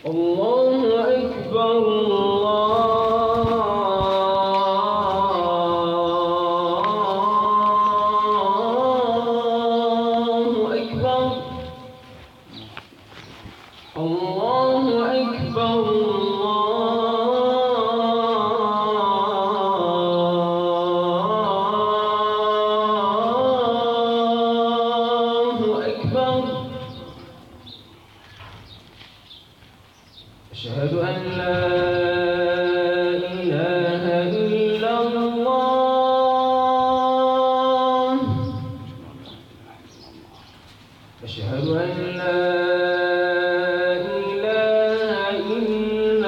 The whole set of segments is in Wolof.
الله أكبر الله أكبر الله أكبر أشهد أن لا إله إلا الله أشهد أن لا إله إلا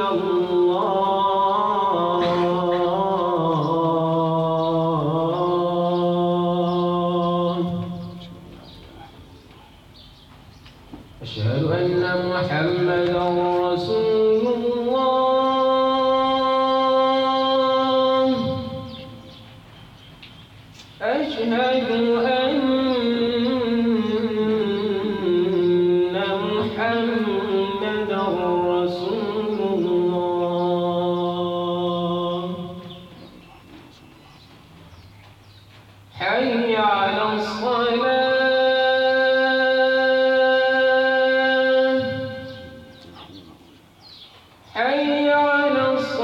الله أشهد أن محمدا رسول الله أشهد أن محمدا رسول الله حي على الصلاة حي على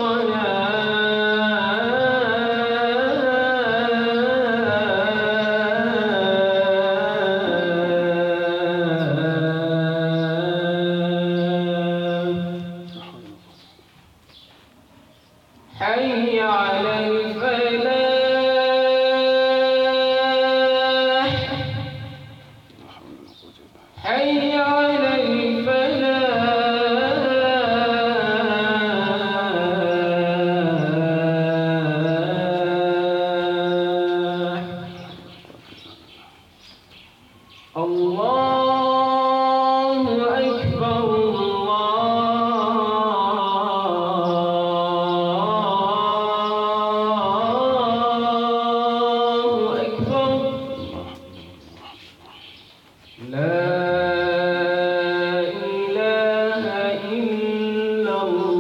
الصلاة حي على الفلاح حي على الفلاح الله أكبر الله أكبر لا إله إلا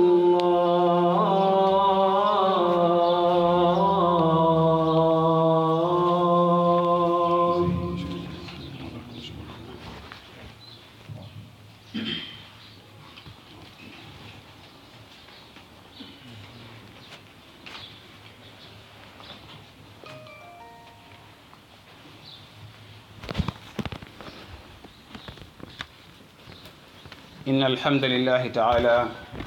الله إن الحمد لله تعالى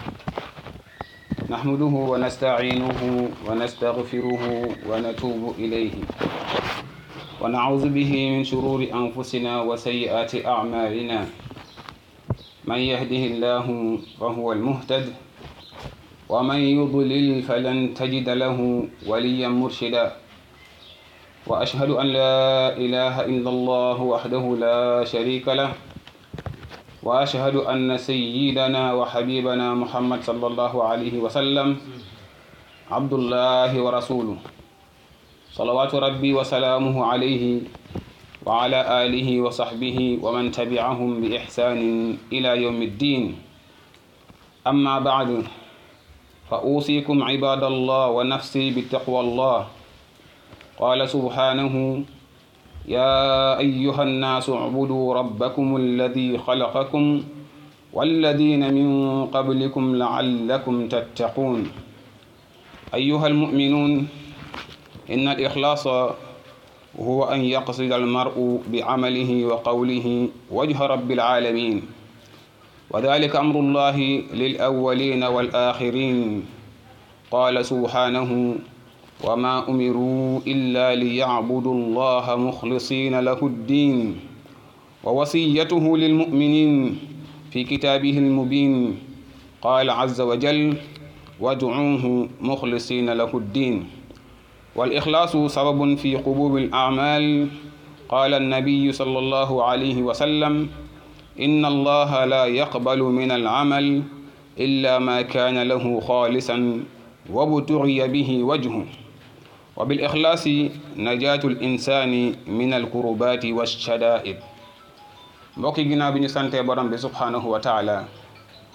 نحمده ونستعينه ونستغفره ونتوب إليه ونعوذ به من شرور أنفسنا وسيئات أعمالنا من يهده الله فهو المهتد ومن يضلل فلن تجد له وليا مرشدا وأشهد أن لا إله إلا الله وحده لا شريك له وأشهد أن سيدنا وحبيبنا محمد صلى الله عليه وسلم عبد الله ورسوله صلوات ربي وسلامه عليه وعلى آله وصحبه ومن تبعهم بإحسان إلى يوم الدين أما بعد فأوصيكم عباد الله ونفسي بتقوى الله قال سبحانه يا أيها الناس اعبدوا ربكم الذي خلقكم والذين من قبلكم لعلكم تتقون أيها المؤمنون إن الإخلاص هو أن يقصد المرء بعمله وقوله وجه رب العالمين وذلك أمر الله للأولين والآخرين قال سبحانه وما أمروا إلا ليعبدوا الله مخلصين له الدين ووصيته للمؤمنين في كتابه المبين قال عز وجل وادعوه مخلصين له الدين والإخلاص سبب في قبول الأعمال قال النبي صلى الله عليه وسلم إن الله لا يقبل من العمل إلا ما كان له خالصا وابتغي به وجهه وبالإخلاص نجاة الإنسان من الكربات والشدائد mbokki ginnaaw bi ñu sante borom bi subhanahu wa taala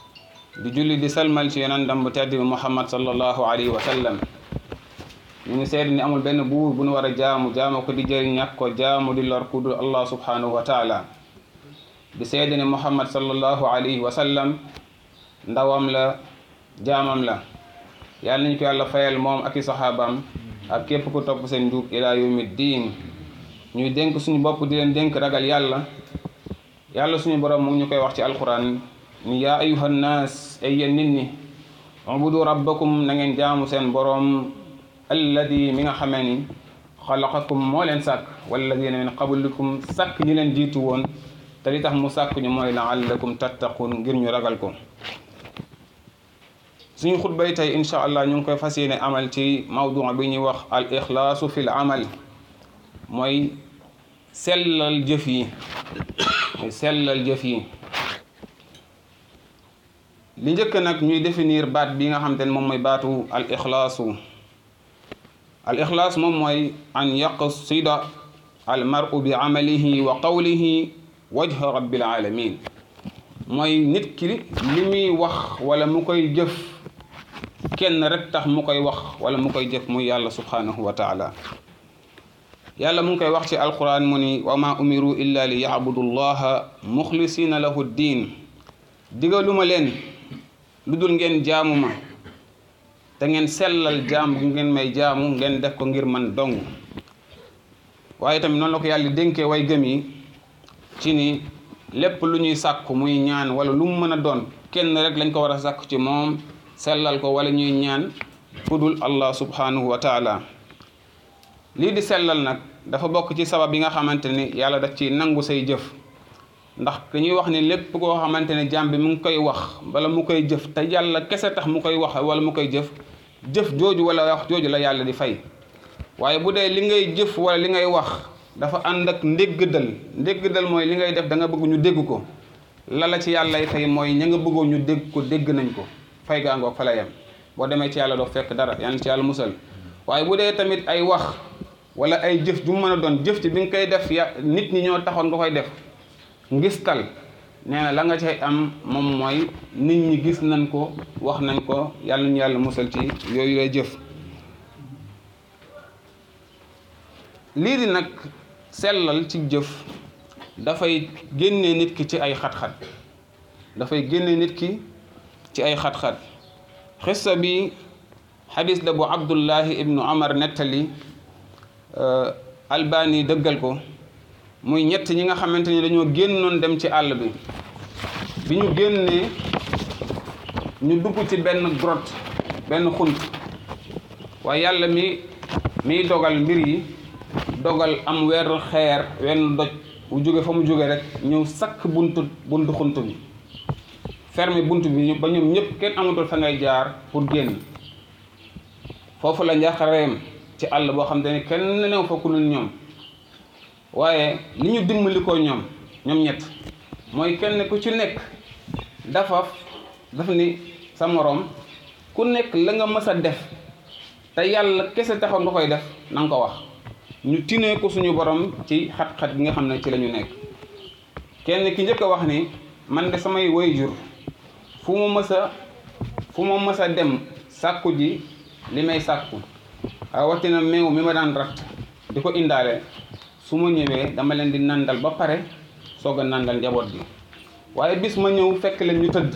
di julli di salmal ci yonandam bu tedd bi Muhammad sallallahu alayhi wa sallam ñu ngi seede ni amul benn buur bu nu war a jaamu ko di jëriñ ñàkk ko jaamu di lor ku dul Allah subhanahu wa taala di seede ni Muhammad sallallahu alayhi wa sallam ndawam la jaamam la yàlla nañu ko yàlla fayal moom ak i saxaabaam ak képp ku topp seen njub ila yawmi diin ñuy dénk suñu bopp di leen dénk ragal yàlla suñu borom mu ngi ñu koy wax ci alquran ni yaa ayuha nnaas ay yéen nit ñi ubudu rabbakum na ngeen jaamu seen borom alladi mi nga xamee ni xalaqakum moo leen sàkk walladina min qablikum sàkk ñi leen jiitu woon te li tax mu sàkk ñu mooy laallakum tattaqun ngir ñu ragal ko. suñu xutbay tey incha allah ñu ngi koy fas yéene amal ci mawdu bi ñuy wax al ixlaasu fil amal mooy sellal jëf yi li njëkk nag ñuy définir baat bi nga xam te ne moom mooy baatu al ixlaas moom mooy an yaqsida al mar'u bi amalihi wa qawlihi wajha rabbil alamin mooy nit ki li muy wax wala mu koy jëf kenn rek tax mu koy wax wala mu koy jëf muy yàlla subhanahu wa taala yàlla mu ngi koy wax ci alquran mu ni wa ma umiru illa li ya'budu llaha muxlisina lahu diin digaluma leen lu dul ngeen jaamu ma te ngeen sellal jaam bu ngeen may jaamu ngeen def ko ngir man dong waaye tamit noonu la ko yàlla dénkee way gëm yi ci ni lépp lu ñuy sàkku muy ñaan wala lu mu mën a doon kenn rek lañ ko war a sàkku ci moom sellal ko wala ñuy ñaan kudul Allah subhanahu wa taala lii di sellal nag dafa bokk ci sabab yi nga xamante ni yàlla daf ci nangu say jëf ndax dañuy wax ni lépp koo xamante ne jaam bi mu ngi koy wax wala mu koy jëf te yàlla kese tax mu koy wax wala mu koy jëf jooju wala wax jooju la yàlla di fay waaye bu dee li ngay jëf wala li ngay wax dafa ànd ak ndéggdal mooy li ngay def da nga bëgg ñu dégg ko la ci yàllay fay mooy ña nga bëggoo ñu dégg ko dégg nañ ko fay gaa ngoog fa la yem boo demee ci yàlla doo fekk dara yàlla ci yàlla musal waaye bu dee tamit ay wax wala ay jëf ju mën a doon jëf ci bi nga koy def nit ñi ñoo taxoon nga koy def ngistal nee na la nga cay am moom mooy nit ñi gis nañ ko wax nañ ko yàlla ñu yàlla musal ci yooyu lay jëf lii di nag sellal ci jëf dafay génne nit ki ci ay xat-xat xissa bi xadis la bu Abdullahi ibnu Amar nettali Albani dëggal ko muy ñett ñi nga xamante ni dañoo génnoon dem ci àll bi ñu génnee ñu dugg ci benn grotte benn xunt waaye yàlla miy dogal mbir yi dogal am wenn doj bu jóge fa mu jóge rek ñëw sakk buntu xunt bi fermé bunt bi ba ñoom ñëpp kenn amatul fa ngay jaar pour génn foofu la njaqareem ci àll boo xam te ne kenn new fa ku dul ñoom waaye li ñu dimbali ko ñoom ñett mooy kenn ku ci nekk dafa ni sa moroom ku nekk la nga mës a def te yàlla kese taxaw nga koy def na nga ko wax ñu tinee ko suñu borom ci xat-xat gi nga xam ne ci la ñu nekk kenn ki njëkk a wax ni man de samay waajur fu ma mës a dem sàkku ji li may sàkku rawatina meew mi ma daan rat di ko indaale su ma ñëwee dama leen di nandal ba pare soog a nandal njaboot bi waaye bis ma ñëw fekk leen ñu tëdd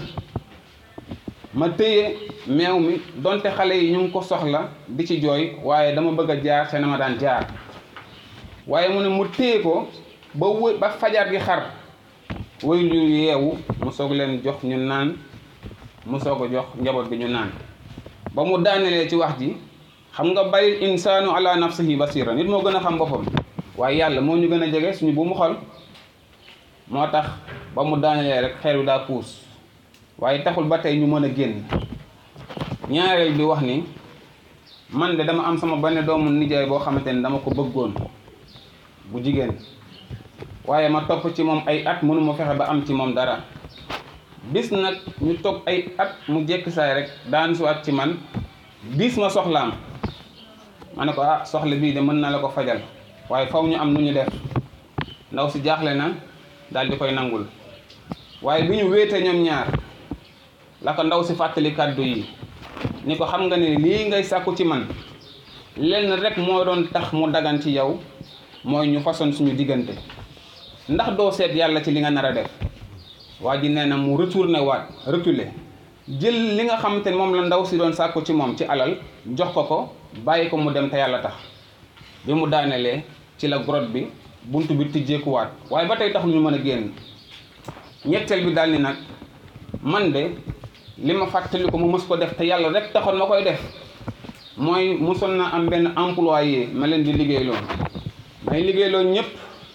ma téye meew mi donte xale yi ñu ngi ko soxla di ci jooy waaye dama bëgg a jaar te na ma daan jaar waaye mu ne mu téye ko ba fajar gi xar way lu yeewu mu soog leen jox ñu naan mu soog a jox njaboot bi ñu naan ba mu daanelee ci wax ji xam nga balil insaanu ala nafsihi basira nit moo gën a xam boppam waaye yàlla moo ñu gën a jege suñu bu mu xol moo tax ba mu daanelee rek xeer bi daa puus waaye taxul ba tey ñu mën a génn ñaareel bi wax ni man de dama am sama benn doomu nijaay boo xamante ni dama ko bëggoon bu jigéen waaye ma topp ci moom ay at mënuma fexe ba am ci moom dara bis nag ñu toog ay at mu jekk saay rek daan suwaat ci man bis ma soxlaam ma ne ko soxla bii de mën na la ko fajal waaye faw ñu am nu ñu def ndaw si jaaxle na daal di koy nangul waaye bi ñu wéete ñoom ñaar la ko ndaw si fàttali kàddu yi ni ko xam nga ne lii ngay sàkku ci man lenn rek moo doon tax mu dagan ci yow mooy ñu façon suñu diggante ndax doo seet yàlla ci li nga nar a def waa ji nee na mu retourné waat reculer jël li nga xamante ne moom la ndaw si doon sàkku ci moom ci alal jox ko bàyyi ko mu dem te yàlla tax bi mu daanelee ci la grotte bi bunt bi tijjeekuwaat waaye ba tey taxul ñu mën a génn ñetteel bi daal ni nag man de li ma fàttali ko mu mës ko def te yàlla rek taxoon ma koy def mooy mosoon na am benn employé ma leen di liggéeyloo may liggéeyloo ñëpp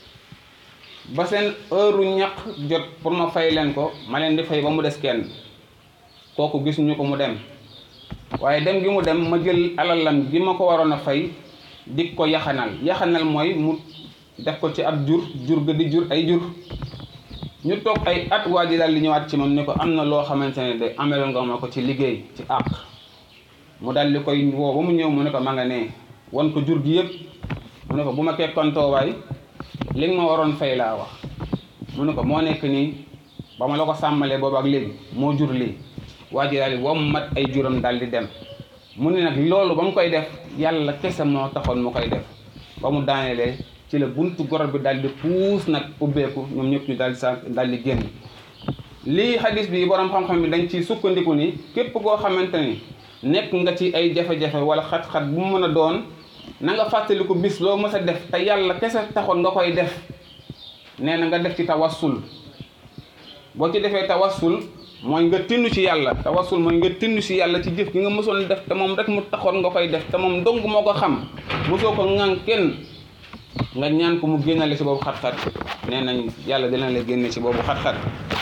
ba seen heure ñaq jot pour ma fay leen ko ma leen di fay ba mu des kenn kooku gis ñu ko mu dem waaye dem gi mu dem ma jël alalam gi ma ko waroon a fay di ko yaxanal mooy mu def ko ci ab jur ga di jur ay jur ñu toog ay at waa ji daal di ñëwaat ci moom ni ko am na loo xamante ne de ameloon nga ma ko ci liggéey ci àq mu daal di koy woo ba mu ñëw mu ne ko ma nga ne wan ko jur gi yëpp mu ne ko bu ma kekkantoo waay li nga ma waroon fay laa wax mu ne ko moo nekk nii ba ma la ko sàmmalee boobu ak léegi moo jur lii waa ji daal di wommat ay juram daal di dem mu ne nag loolu ba mu koy def yàlla kese moo taxoon mu koy def ba mu daanelee ci la buntu gorot bi daal di puus nag ubbeeku ñoom ñëpp ñu daal di génn lii hadis bi borom xam-xam bi dañ ci sukkandiku ni képp koo xamante ni nekk nga ci ay jafe-jafe wala xat-xat bu mu mën a doon na nga fàttaliku bis loo mës a def te yàlla kese taxoon nga koy def nee na nga def ci tawassul boo ci defee tawassul mooy nga tinnu ci yàlla tawassul mooy nga tinnu ci yàlla ci jëf gi nga mësoon def te moom rek mu taxoon nga koy def te moom dong moo ko xam mosoo ko ŋaan kenn nga ñaan ko mu génnale ci boobu xat-xat nee nañ yàlla dina la génne ci boobu xat-xat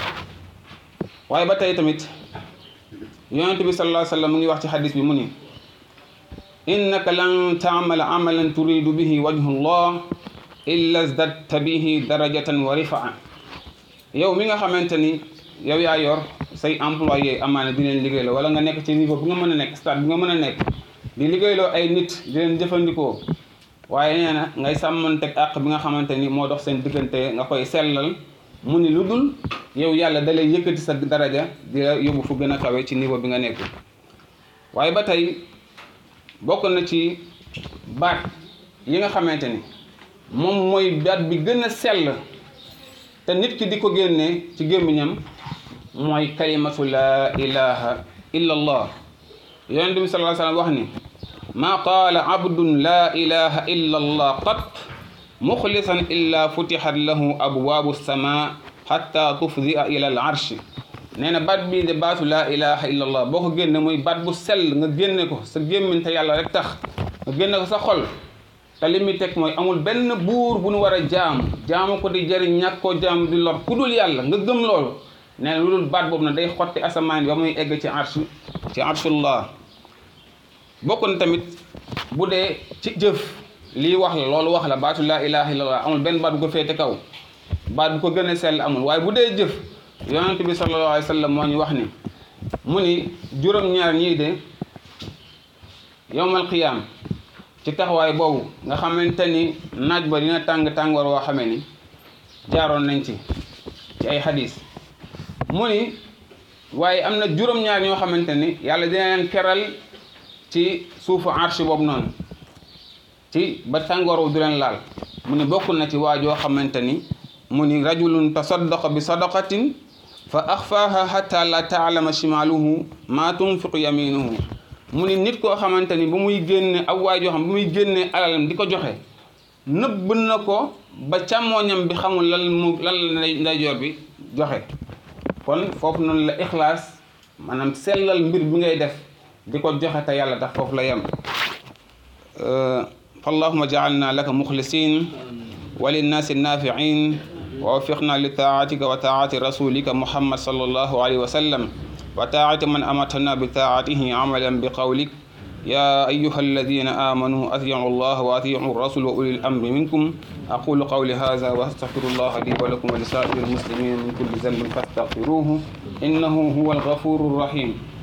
waaye ba tey tamit yonent bi sallallahu alayhi wa sallam mu ngi wax ci xadis bi mu ni innaka lan taamala amalan turidu bihi wajhu llah illa zdadta bihi darajatan wa rifaa yow mi nga xamante ni yow yaa yor say employé amaana di leen liggéeyloo wala nga nekk ci niveau bi nga mën a nekk stade bi nga mën a nekk di liggéeyloo ay nit di leen jëfandikoo waaye nee na ngay sàmmanteeg àq bi nga xamante ni moo dox seen diggante nga koy sellal mu ni lu dul yow yàlla da lay yëkkati sa daraja di la yóbbu fu gën a kawe ci niveau bi nga nekk waaye ba tey bokk na ci baat yi nga xamante ni moom mooy baat bi gën a sell te nit ki di ko génnee ci gémmiñam mooy kalimatu laa ilaha illa allah yonent bi sallallahu alayhi wa sallam wax ni ma qaala abdun laa ilaha illa allah qat muxlisan illa futixat lahu abwaabu sama xatta tufdia ila al arsh nee na baat bii de baatu laa ilaha illa allah boo ko génne muy baat bu sell nga génne ko sa gémmiñ te yàlla rek tax nga génne ko sa xol te li muy teg mooy amul benn buur bu nu war a jaamu ko di jëriñ ñàkk koo jaamu di lor ku dul yàlla nga gëm loolu nee na lu dul baat boobu nag day xotti asamaan ba muy egg ci arshullah bokk na tamit bu dee ci jëf lii wax la loolu wax la baatu laa ilaha illallah amul benn baat bu ko féete kaw baat bu ko gën a sell amul waaye bu dee jëf yonent bi sallallahu alayhi wa sallam moo ñu wax ni mu ni juróom-ñaar ñii de yowmal qiyaam ci taxawaay boobu nga xamante ni naaj ba dina tàngoor woo xamee ni jaaroon nañ ci ay xadis mu ni waaye am na juróom-ñaar ñoo xamante ni yàlla dina leen keral ci suufu arsh boobu noonu ci ba tàngoor wu du leen laal mu ni bokk na ci waajoo xamante ni mu ni rajulun tasaddaqa bi sadaqatin fa axfaaha hatta la taalama shimaaluhu ma tunfiqu yaminuhu mu ni nit koo xamante ni bu muy génne ab waajoo xam bu muy génne alalam di ko joxe nëbb na ko ba càmmooñam bi xamul lan la ndeyjoor bi joxe kon foofu noonu la ixlaas maanaam sellal mbir bi ngay def di ko joxe te yàlla tax foofu la yem fa allahuma jaalna laka muxlisin wa linnaasi naafiin wa waffiqna li taatika wa taati rasulika muhammad sallallahu alayhi wa sallam wa taati man amatana bi taatihi amalan bi qawlik يا أيها الذين آمنوا أطيعوا الله وأطيعوا الرسول وأولي الأمر منكم أقول قولي هذا وأستغفر الله لي ولكم ولسائر المسلمين من كل ذنب فاستغفروه إنه هو الغفور الرحيم